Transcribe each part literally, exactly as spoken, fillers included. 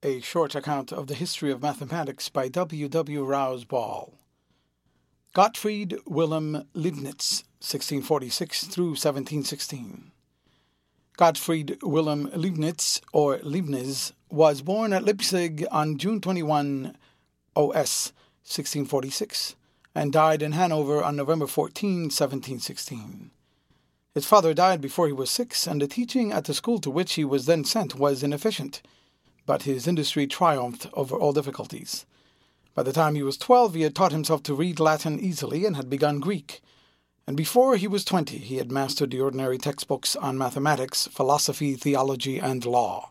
a short account of the history of mathematics by W. W. Rouse Ball. Gottfried Wilhelm Leibniz, sixteen forty-six through seventeen sixteen. Gottfried Wilhelm Leibniz, or Leibniz, was born at Leipzig on June twenty-first, O S, sixteen forty-six, and died in Hanover on November fourteenth, seventeen sixteen. His father died before he was six, and the teaching at the school to which he was then sent was inefficient, but his industry triumphed over all difficulties. By the time he was twelve, he had taught himself to read Latin easily and had begun Greek. And before he was twenty, he had mastered the ordinary textbooks on mathematics, philosophy, theology, and law.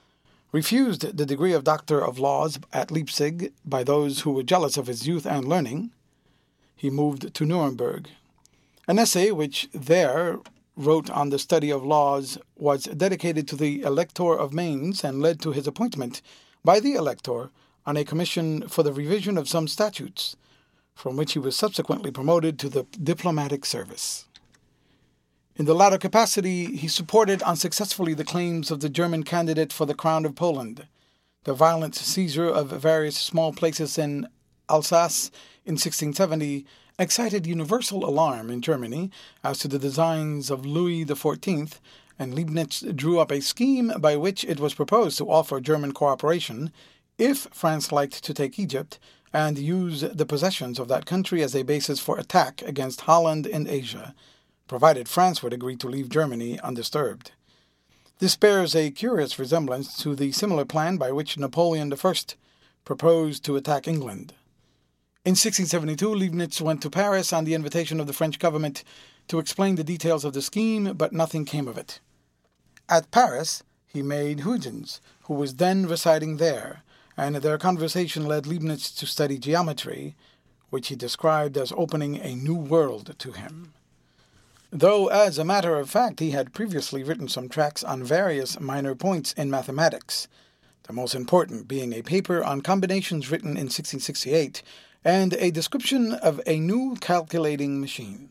Refused the degree of Doctor of Laws at Leipzig by those who were jealous of his youth and learning, he moved to Nuremberg. An essay which there wrote on the study of laws was dedicated to the Elector of Mainz and led to his appointment by the Elector on a commission for the revision of some statutes, from which he was subsequently promoted to the diplomatic service. In the latter capacity, he supported unsuccessfully the claims of the German candidate for the crown of Poland. The violent seizure of various small places in Alsace in sixteen seventy excited universal alarm in Germany as to the designs of Louis the Fourteenth, and Leibniz drew up a scheme by which it was proposed to offer German cooperation if France liked to take Egypt and use the possessions of that country as a basis for attack against Holland in Asia, provided France would agree to leave Germany undisturbed. This bears a curious resemblance to the similar plan by which Napoleon the First proposed to attack England. In sixteen seventy-two, Leibniz went to Paris on the invitation of the French government to explain the details of the scheme, but nothing came of it. At Paris, he made Huygens, who was then residing there, and their conversation led Leibniz to study geometry, which he described as opening a new world to him. Though, as a matter of fact, he had previously written some tracts on various minor points in mathematics, the most important being a paper on combinations written in sixteen sixty-eight, and a description of a new calculating machine.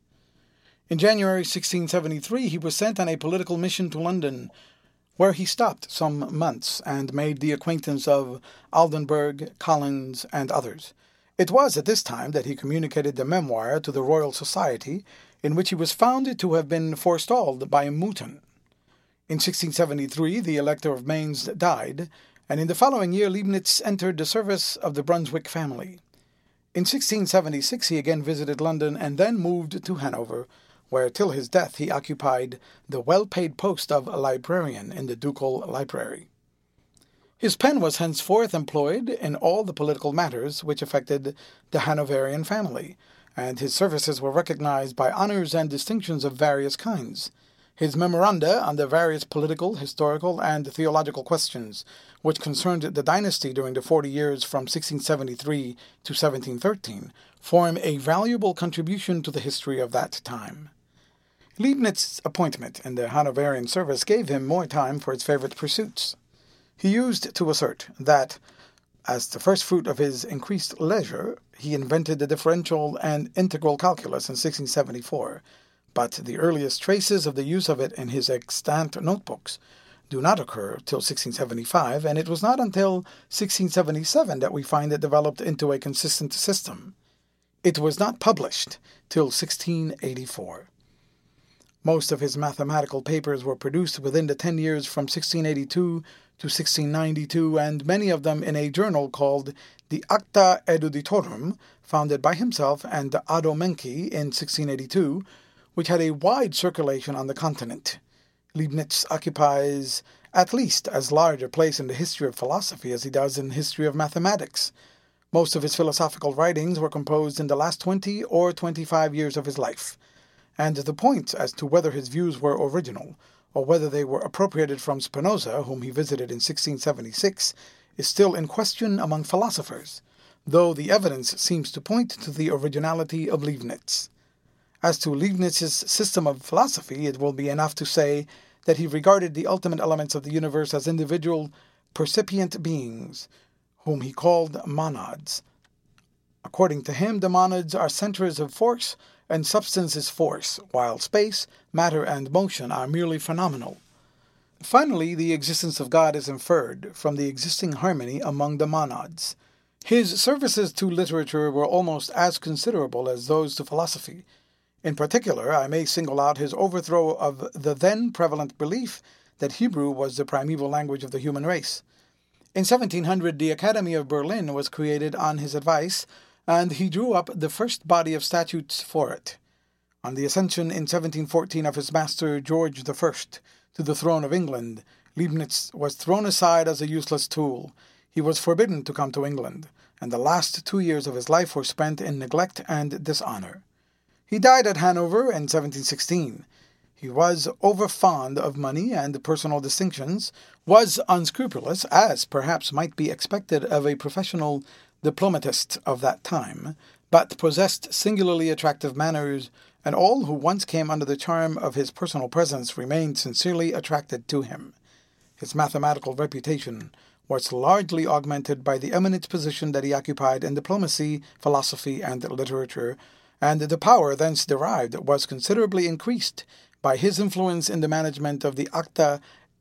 In January sixteen seventy-three, he was sent on a political mission to London, where he stopped some months and made the acquaintance of Oldenburg, Collins, and others. It was at this time that he communicated the memoir to the Royal Society, in which he was found to have been forestalled by Mouton. In sixteen seventy-three, the Elector of Mainz died, and in the following year Leibniz entered the service of the Brunswick family. In sixteen seventy-six he again visited London and then moved to Hanover, where till his death he occupied the well-paid post of librarian in the ducal library. His pen was henceforth employed in all the political matters which affected the Hanoverian family, and his services were recognized by honors and distinctions of various kinds. His memoranda on the various political, historical, and theological questions which concerned the dynasty during the forty years from sixteen seventy-three to seventeen thirteen form a valuable contribution to the history of that time. Leibniz's appointment in the Hanoverian service gave him more time for his favorite pursuits. He used to assert that, as the first fruit of his increased leisure, he invented the differential and integral calculus in sixteen seventy-four, but the earliest traces of the use of it in his extant notebooks do not occur till sixteen seventy-five, and it was not until sixteen seventy-seven that we find it developed into a consistent system. It was not published till sixteen eighty-four. Most of his mathematical papers were produced within the ten years from sixteen eighty-two to sixteen ninety-two, and many of them in a journal called the Acta Eruditorum, founded by himself and Otto Menke in sixteen eighty-two, which had a wide circulation on the continent. Leibniz occupies at least as large a place in the history of philosophy as he does in the history of mathematics. Most of his philosophical writings were composed in the last twenty or twenty-five years of his life, and the point as to whether his views were original, or whether they were appropriated from Spinoza, whom he visited in sixteen seventy-six, is still in question among philosophers, though the evidence seems to point to the originality of Leibniz. As to Leibniz's system of philosophy, it will be enough to say that he regarded the ultimate elements of the universe as individual, percipient beings, whom he called monads. According to him, the monads are centers of force, and substance is force, while space, matter, and motion are merely phenomenal. Finally, the existence of God is inferred from the existing harmony among the monads. His services to literature were almost as considerable as those to philosophy. In particular, I may single out his overthrow of the then prevalent belief that Hebrew was the primeval language of the human race. In seventeen hundred, the Academy of Berlin was created on his advice, and he drew up the first body of statutes for it. On the accession in seventeen fourteen of his master George the First to the throne of England, Leibniz was thrown aside as a useless tool. He was forbidden to come to England, and the last two years of his life were spent in neglect and dishonor. He died at Hanover in seventeen sixteen. He was overfond of money and personal distinctions, was unscrupulous, as perhaps might be expected of a professional diplomatist of that time, but possessed singularly attractive manners, and all who once came under the charm of his personal presence remained sincerely attracted to him. His mathematical reputation was largely augmented by the eminent position that he occupied in diplomacy, philosophy, and literature, and the power thence derived was considerably increased by his influence in the management of the Acta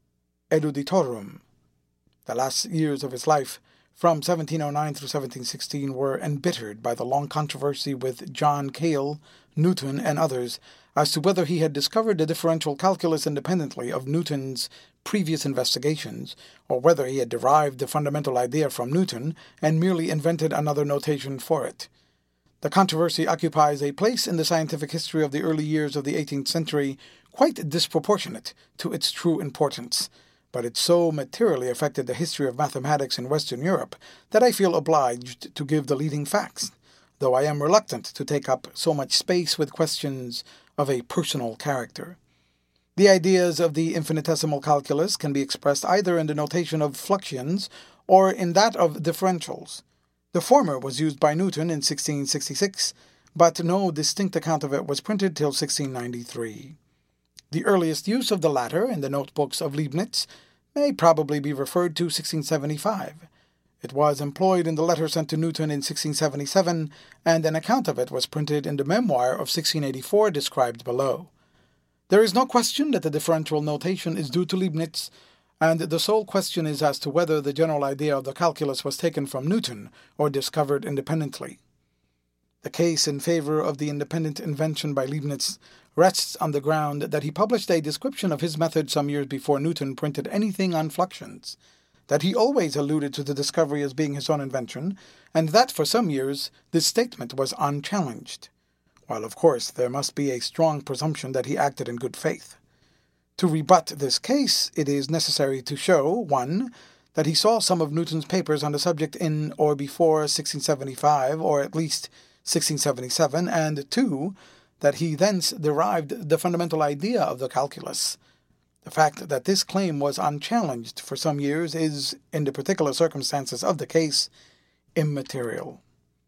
Eruditorum. The last years of his life, from seventeen oh nine through seventeen sixteen, were embittered by the long controversy with John Cale, Newton, and others as to whether he had discovered the differential calculus independently of Newton's previous investigations, or whether he had derived the fundamental idea from Newton and merely invented another notation for it. The controversy occupies a place in the scientific history of the early years of the eighteenth century quite disproportionate to its true importance, but it so materially affected the history of mathematics in Western Europe that I feel obliged to give the leading facts, though I am reluctant to take up so much space with questions of a personal character. The ideas of the infinitesimal calculus can be expressed either in the notation of fluxions or in that of differentials. The former was used by Newton in sixteen sixty-six, but no distinct account of it was printed till sixteen ninety-three. The earliest use of the latter in the notebooks of Leibniz may probably be referred to sixteen seventy-five. It was employed in the letter sent to Newton in sixteen seventy-seven, and an account of it was printed in the memoir of sixteen eighty-four described below. There is no question that the differential notation is due to Leibniz, and the sole question is as to whether the general idea of the calculus was taken from Newton or discovered independently. The case in favor of the independent invention by Leibniz rests on the ground that he published a description of his method some years before Newton printed anything on fluxions, that he always alluded to the discovery as being his own invention, and that for some years this statement was unchallenged, while of course there must be a strong presumption that he acted in good faith. To rebut this case, it is necessary to show, one, that he saw some of Newton's papers on the subject in or before sixteen seventy-five, or at least sixteen seventy-seven, and two, that he thence derived the fundamental idea of the calculus. The fact that this claim was unchallenged for some years is, in the particular circumstances of the case, immaterial.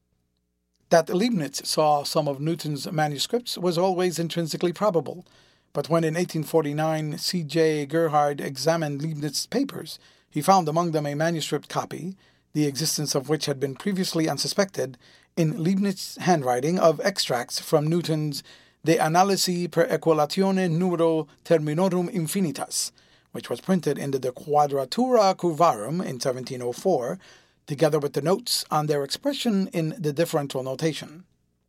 That Leibniz saw some of Newton's manuscripts was always intrinsically probable, but when in eighteen forty-nine C J Gerhard examined Leibniz's papers, he found among them a manuscript copy, the existence of which had been previously unsuspected, in Leibniz's handwriting of extracts from Newton's De Analysi per Equatione Numero Terminorum Infinitas, which was printed in the De Quadratura Curvarum in seventeen oh four, together with the notes on their expression in the differential notation.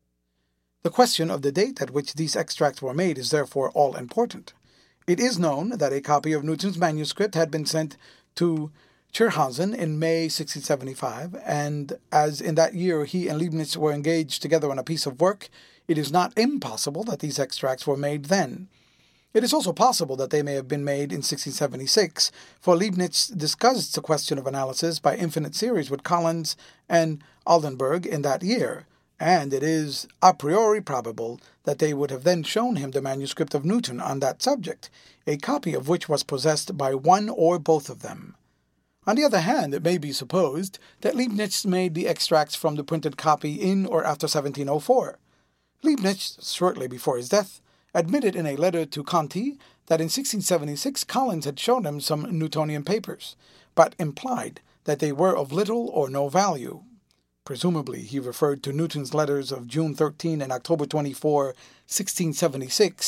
The question of the date at which these extracts were made is therefore all important. It is known that a copy of Newton's manuscript had been sent to Tschirhausen in May sixteen seventy-five, and as in that year he and Leibniz were engaged together on a piece of work, it is not impossible that these extracts were made then. It is also possible that they may have been made in sixteen seventy-six, for Leibniz discussed the question of analysis by infinite series with Collins and Oldenburg in that year, and it is a priori probable that they would have then shown him the manuscript of Newton on that subject, a copy of which was possessed by one or both of them. On the other hand, it may be supposed that Leibniz made the extracts from the printed copy in or after seventeen oh four. Leibniz, shortly before his death, admitted in a letter to Conti that in sixteen seventy-six Collins had shown him some Newtonian papers, but implied that they were of little or no value. Presumably he referred to Newton's letters of June thirteenth and October twenty-fourth, sixteen seventy-six,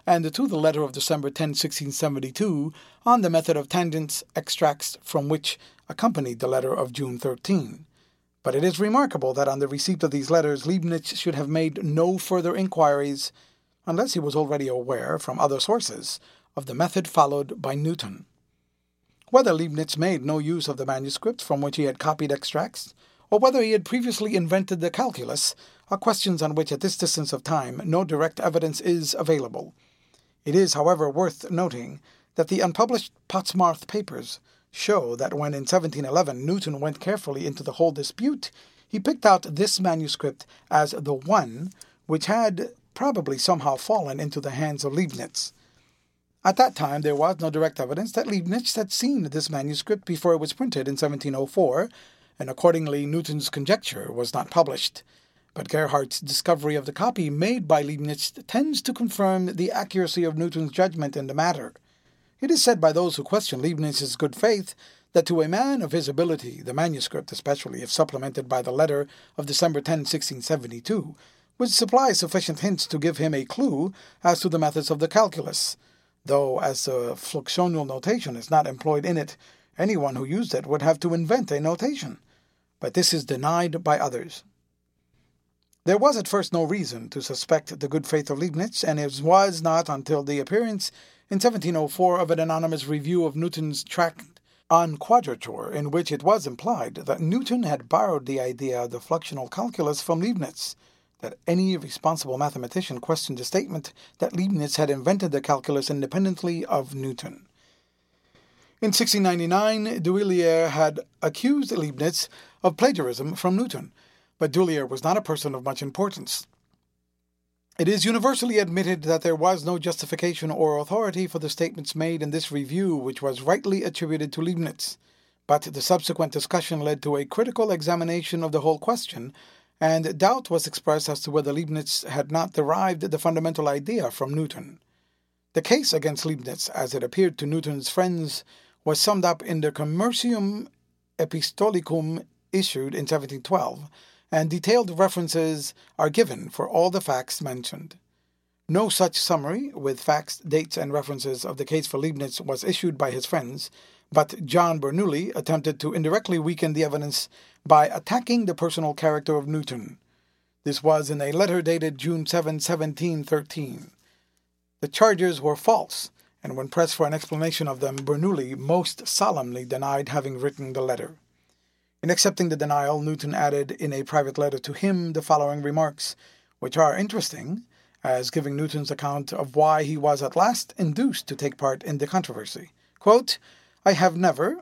and to the letter of December tenth, sixteen seventy-two, on the method of tangents, extracts from which accompanied the letter of June thirteenth. But it is remarkable that on the receipt of these letters Leibniz should have made no further inquiries, unless he was already aware, from other sources, of the method followed by Newton. Whether Leibniz made no use of the manuscript from which he had copied extracts, or whether he had previously invented the calculus, are questions on which at this distance of time no direct evidence is available. It is, however, worth noting that the unpublished Pottsmarth papers show that when in seventeen eleven Newton went carefully into the whole dispute, he picked out this manuscript as the one which had probably somehow fallen into the hands of Leibniz. At that time there was no direct evidence that Leibniz had seen this manuscript before it was printed in seventeen oh four, and accordingly Newton's conjecture was not published. But Gerhardt's discovery of the copy made by Leibniz tends to confirm the accuracy of Newton's judgment in the matter. It is said by those who question Leibniz's good faith that to a man of his ability, the manuscript, especially if supplemented by the letter of December tenth, sixteen seventy-two, would supply sufficient hints to give him a clue as to the methods of the calculus, though as the fluxional notation is not employed in it, anyone who used it would have to invent a notation. But this is denied by others. There was at first no reason to suspect the good faith of Leibniz, and it was not until the appearance in seventeen oh four of an anonymous review of Newton's tract on quadrature, in which it was implied that Newton had borrowed the idea of the fluxional calculus from Leibniz, that any responsible mathematician questioned the statement that Leibniz had invented the calculus independently of Newton. In sixteen ninety-nine, Duillier had accused Leibniz of plagiarism from Newton, but Duillier was not a person of much importance. It is universally admitted that there was no justification or authority for the statements made in this review, which was rightly attributed to Leibniz, but the subsequent discussion led to a critical examination of the whole question, and doubt was expressed as to whether Leibniz had not derived the fundamental idea from Newton. The case against Leibniz, as it appeared to Newton's friends, was summed up in the Commercium Epistolicum issued in seventeen twelve, and detailed references are given for all the facts mentioned. No such summary, with facts, dates, and references of the case for Leibniz was issued by his friends, but John Bernoulli attempted to indirectly weaken the evidence by attacking the personal character of Newton. This was in a letter dated June seventh, seventeen thirteen. The charges were false, and when pressed for an explanation of them, Bernoulli most solemnly denied having written the letter. In accepting the denial, Newton added in a private letter to him the following remarks, which are interesting, as giving Newton's account of why he was at last induced to take part in the controversy. Quote, "I have never,"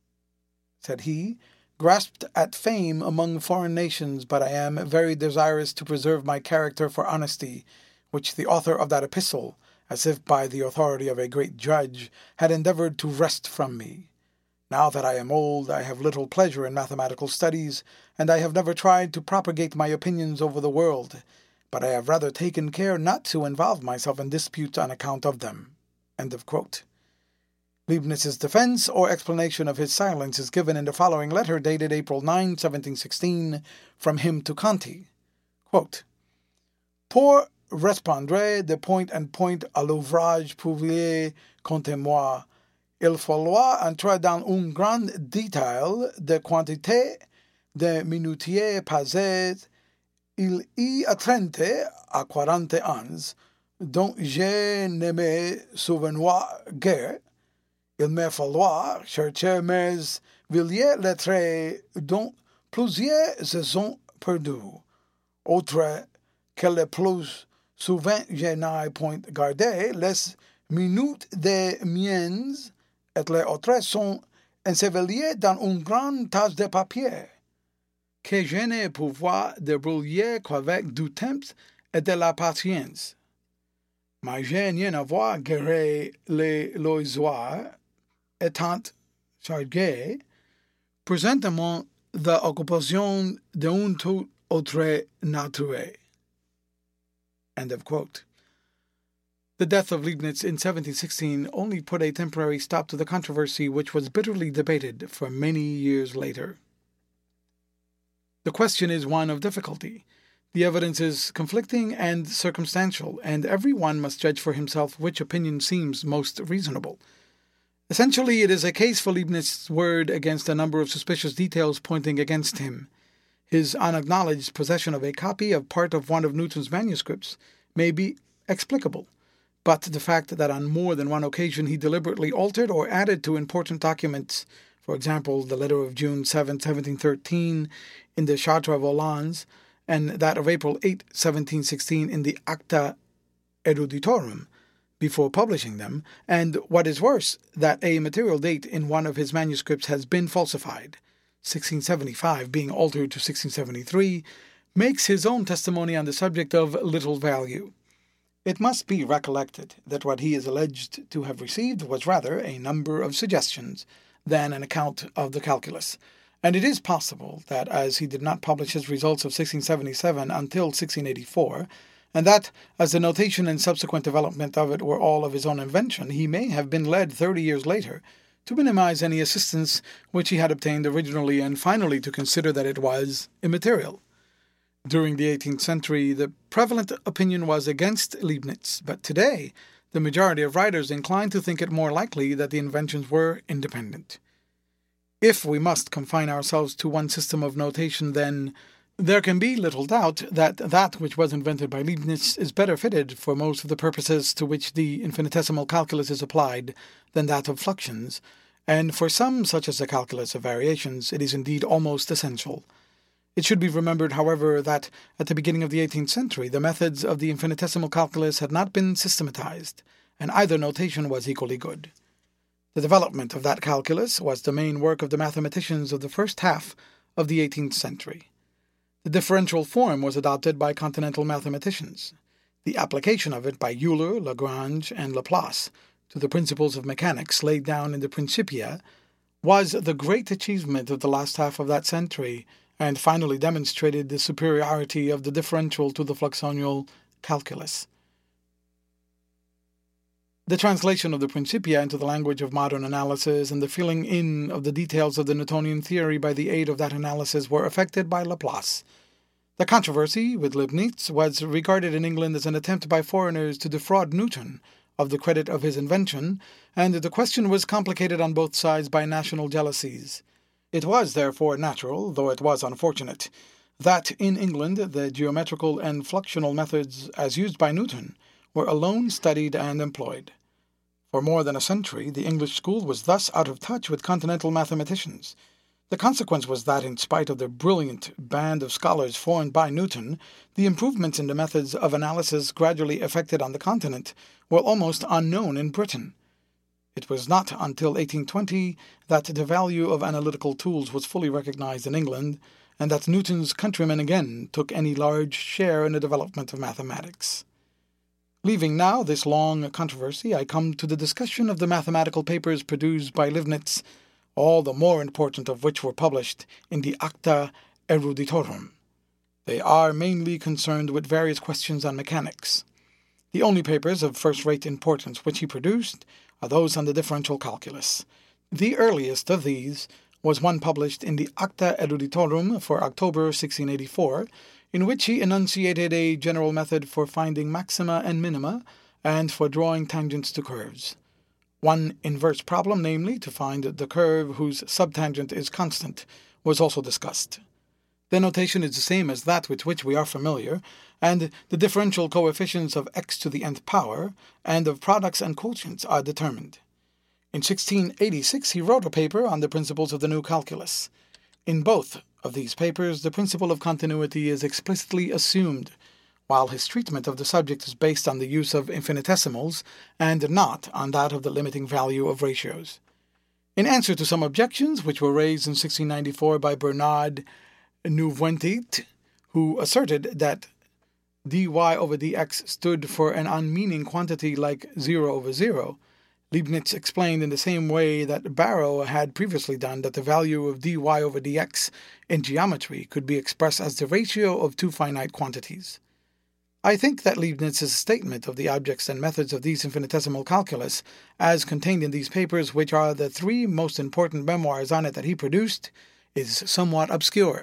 said he, "grasped at fame among foreign nations, but I am very desirous to preserve my character for honesty, which the author of that epistle, as if by the authority of a great judge, had endeavored to wrest from me. Now that I am old, I have little pleasure in mathematical studies, and I have never tried to propagate my opinions over the world, but I have rather taken care not to involve myself in disputes on account of them." End of quote. Leibniz's defense or explanation of his silence is given in the following letter dated April ninth, seventeen sixteen, from him to Conti. Quote, "Pour répondre de point en point à l'ouvrage publié contre moi, il falloit entrer dans un grand détail de quantité de minutiae passées. Il y a trente à quarante ans, dont je ne me souviens guère. Il me falloit chercher mes vieilles lettres dont plusieurs se sont perdues. Autre que le plus souvent je n'ai point gardé, les minutes des miennes et les autres sont enseveliées dans une grande tasse de papier, que je n'ai pouvoir de brûler qu'avec du temps et de la patience. Mais je n'ai avoir guéri les loisirs, étant chargé présentement de l'occupation d'une toute autre nature." End of quote. The death of Leibniz in seventeen sixteen only put a temporary stop to the controversy, which was bitterly debated for many years later. The question is one of difficulty. The evidence is conflicting and circumstantial, and every one must judge for himself which opinion seems most reasonable. Essentially, it is a case for Leibniz's word against a number of suspicious details pointing against him. His unacknowledged possession of a copy of part of one of Newton's manuscripts may be explicable, but the fact that on more than one occasion he deliberately altered or added to important documents, for example, the letter of June seventh, seventeen thirteen in the Chartres Volants, and that of April eighth, seventeen sixteen in the Acta Eruditorum, before publishing them, and, what is worse, that a material date in one of his manuscripts has been falsified, sixteen seventy-five being altered to sixteen seventy-three, makes his own testimony on the subject of little value. It must be recollected that what he is alleged to have received was rather a number of suggestions than an account of the calculus, and it is possible that, as he did not publish his results of sixteen seventy-seven until sixteen eighty-four, and that, as the notation and subsequent development of it were all of his own invention, he may have been led thirty years later to minimize any assistance which he had obtained originally and finally to consider that it was immaterial. During the eighteenth century, the prevalent opinion was against Leibniz, but today the majority of writers incline to think it more likely that the inventions were independent. If we must confine ourselves to one system of notation, then there can be little doubt that that which was invented by Leibniz is better fitted for most of the purposes to which the infinitesimal calculus is applied than that of fluxions, and for some, such as the calculus of variations, it is indeed almost essential. It should be remembered, however, that at the beginning of the eighteenth century the methods of the infinitesimal calculus had not been systematized, and either notation was equally good. The development of that calculus was the main work of the mathematicians of the first half of the eighteenth century. The differential form was adopted by continental mathematicians. The application of it by Euler, Lagrange, and Laplace to the principles of mechanics laid down in the Principia was the great achievement of the last half of that century, and finally demonstrated the superiority of the differential to the fluxonial calculus. The translation of the Principia into the language of modern analysis and the filling in of the details of the Newtonian theory by the aid of that analysis were effected by Laplace. The controversy with Leibniz was regarded in England as an attempt by foreigners to defraud Newton of the credit of his invention, and the question was complicated on both sides by national jealousies. It was, therefore, natural, though it was unfortunate, that in England the geometrical and fluxional methods as used by Newton were alone studied and employed. For more than a century, the English school was thus out of touch with continental mathematicians. The consequence was that, in spite of the brilliant band of scholars formed by Newton, the improvements in the methods of analysis gradually effected on the continent were almost unknown in Britain. It was not until eighteen twenty that the value of analytical tools was fully recognized in England, and that Newton's countrymen again took any large share in the development of mathematics. Leaving now this long controversy, I come to the discussion of the mathematical papers produced by Leibniz, all the more important of which were published in the Acta Eruditorum. They are mainly concerned with various questions on mechanics. The only papers of first-rate importance which he produced are those on the differential calculus. The earliest of these was one published in the Acta Eruditorum for October sixteen eighty-four, in which he enunciated a general method for finding maxima and minima and for drawing tangents to curves. One inverse problem, namely, to find the curve whose subtangent is constant, was also discussed. The notation is the same as that with which we are familiar, and the differential coefficients of x to the nth power and of products and quotients are determined. In sixteen eighty-six he wrote a paper on the principles of the new calculus. In both of these papers the principle of continuity is explicitly assumed, while his treatment of the subject is based on the use of infinitesimals and not on that of the limiting value of ratios. In answer to some objections which were raised in sixteen ninety-four by Bernard Nouventit, who asserted that dy over dx stood for an unmeaning quantity like zero over zero, Leibniz explained in the same way that Barrow had previously done that the value of dy over dx in geometry could be expressed as the ratio of two finite quantities. I think that Leibniz's statement of the objects and methods of these infinitesimal calculus, as contained in these papers, which are the three most important memoirs on it that he produced, is somewhat obscure,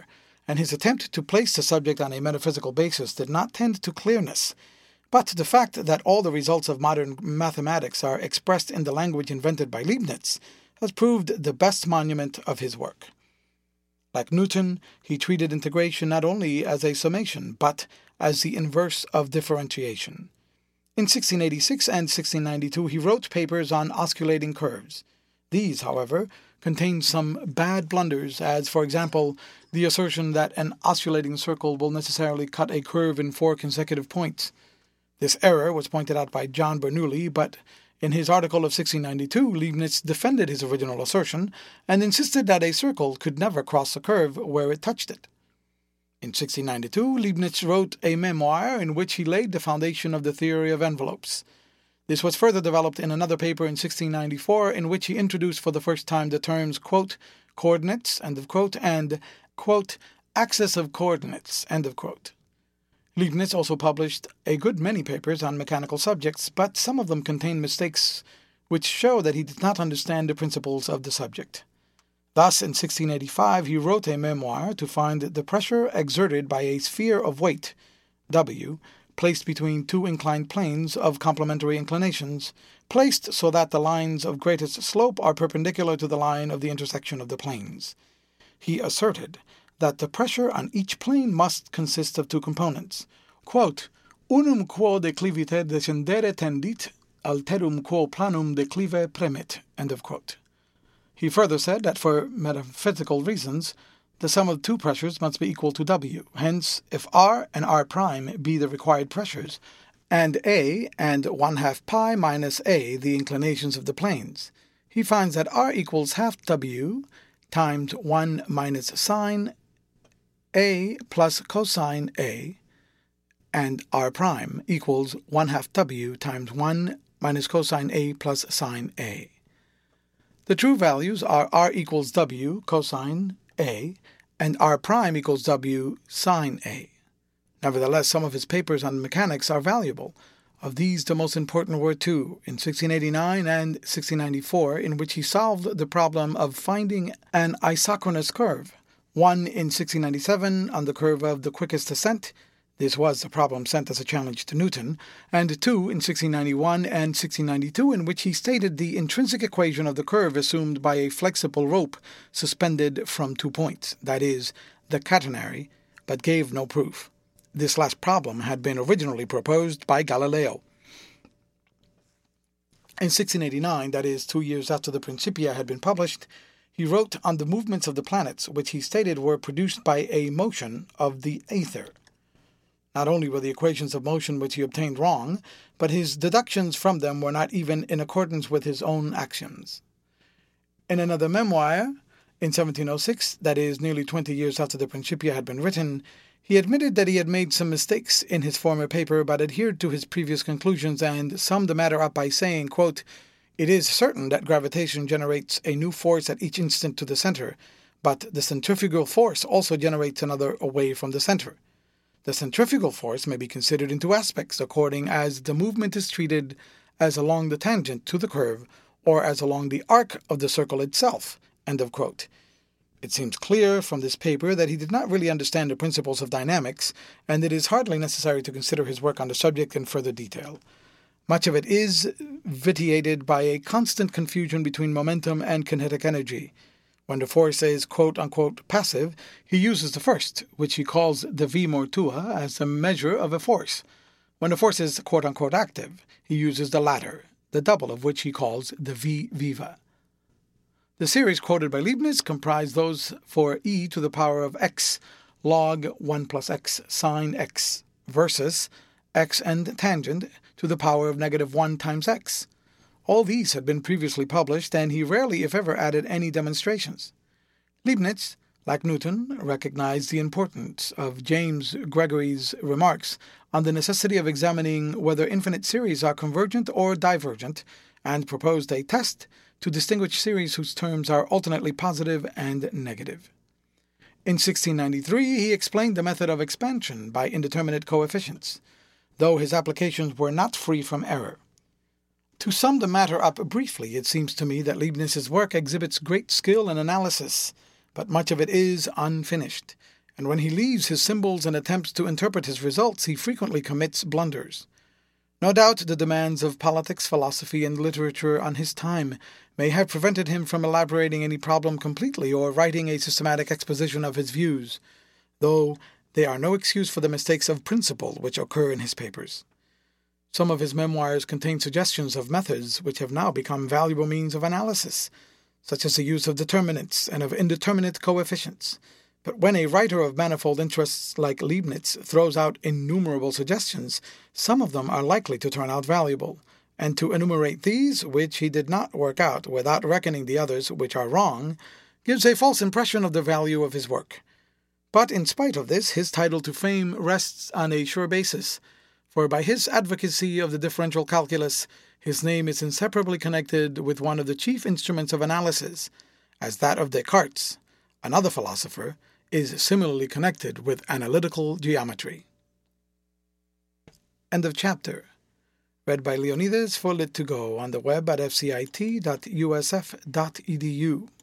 and his attempt to place the subject on a metaphysical basis did not tend to clearness. But the fact that all the results of modern mathematics are expressed in the language invented by Leibniz has proved the best monument of his work. Like Newton, he treated integration not only as a summation, but as the inverse of differentiation. In sixteen eighty-six and sixteen ninety-two, he wrote papers on osculating curves. These, however, contain some bad blunders, as, for example, the assertion that an osculating circle will necessarily cut a curve in four consecutive points. This error was pointed out by John Bernoulli, but in his article of sixteen ninety-two, Leibniz defended his original assertion and insisted that a circle could never cross a curve where it touched it. In sixteen ninety-two, Leibniz wrote a memoir in which he laid the foundation of the theory of envelopes. This was further developed in another paper in sixteen ninety-four, in which he introduced for the first time the terms, quote, coordinates, end of quote, and, quote, axis of coordinates, end of quote. Leibniz also published a good many papers on mechanical subjects, but some of them contain mistakes which show that he did not understand the principles of the subject. Thus, in sixteen eighty-five, he wrote a memoir to find the pressure exerted by a sphere of weight, W, placed between two inclined planes of complementary inclinations, placed so that the lines of greatest slope are perpendicular to the line of the intersection of the planes. He asserted that the pressure on each plane must consist of two components. Quote, unum quo decliviter descendere tendit, alterum quo planum declive premit, end of quote. He further said that for metaphysical reasons, the sum of two pressures must be equal to W. Hence, if R and R' be the required pressures, and A and one half pi minus A the inclinations of the planes, he finds that R equals half W times one minus sine A plus cosine A, and R' equals one half W times one minus cosine A plus sine A. The true values are R equals W cosine A and R' equals W sine A. Nevertheless, some of his papers on mechanics are valuable. Of these, the most important were two, in sixteen eighty-nine and sixteen ninety-four, in which he solved the problem of finding an isochronous curve. One in sixteen ninety-seven on the curve of the quickest ascent. This was the problem sent as a challenge to Newton, and two in sixteen ninety-one and sixteen ninety-two, in which he stated the intrinsic equation of the curve assumed by a flexible rope suspended from two points, that is, the catenary, but gave no proof. This last problem had been originally proposed by Galileo. In sixteen eighty-nine, that is, two years after the Principia had been published, he wrote on the movements of the planets, which he stated were produced by a motion of the aether. Not only were the equations of motion which he obtained wrong, but his deductions from them were not even in accordance with his own axioms. In another memoir, in seventeen oh six, that is, nearly twenty years after the Principia had been written, he admitted that he had made some mistakes in his former paper, but adhered to his previous conclusions and summed the matter up by saying, quote, it is certain that gravitation generates a new force at each instant to the center, but the centrifugal force also generates another away from the center. The centrifugal force may be considered in two aspects, according as the movement is treated as along the tangent to the curve or as along the arc of the circle itself. End of quote. It seems clear from this paper that he did not really understand the principles of dynamics, and it is hardly necessary to consider his work on the subject in further detail. Much of it is vitiated by a constant confusion between momentum and kinetic energy. When the force is quote-unquote passive, he uses the first, which he calls the V mortua, as a measure of a force. When the force is quote-unquote active, he uses the latter, the double of which he calls the V viva. The series quoted by Leibniz comprise those for e to the power of x log one plus x sine x versus x and tangent to the power of negative one times x. All these had been previously published, and he rarely, if ever, added any demonstrations. Leibniz, like Newton, recognized the importance of James Gregory's remarks on the necessity of examining whether infinite series are convergent or divergent, and proposed a test to distinguish series whose terms are alternately positive and negative. In sixteen ninety-three, he explained the method of expansion by indeterminate coefficients, though his applications were not free from error. To sum the matter up briefly, it seems to me that Leibniz's work exhibits great skill in analysis, but much of it is unfinished, and when he leaves his symbols and attempts to interpret his results, he frequently commits blunders. No doubt the demands of politics, philosophy, and literature on his time may have prevented him from elaborating any problem completely or writing a systematic exposition of his views, though they are no excuse for the mistakes of principle which occur in his papers. Some of his memoirs contain suggestions of methods which have now become valuable means of analysis, such as the use of determinants and of indeterminate coefficients. But when a writer of manifold interests like Leibniz throws out innumerable suggestions, some of them are likely to turn out valuable, and to enumerate these, which he did not work out without reckoning the others which are wrong, gives a false impression of the value of his work. But in spite of this, his title to fame rests on a sure basis, for by his advocacy of the differential calculus, his name is inseparably connected with one of the chief instruments of analysis, as that of Descartes, another philosopher, is similarly connected with analytical geometry. End of chapter. Read by Leonidas for Lit to Go on the web at f c i t dot u s f dot e d u.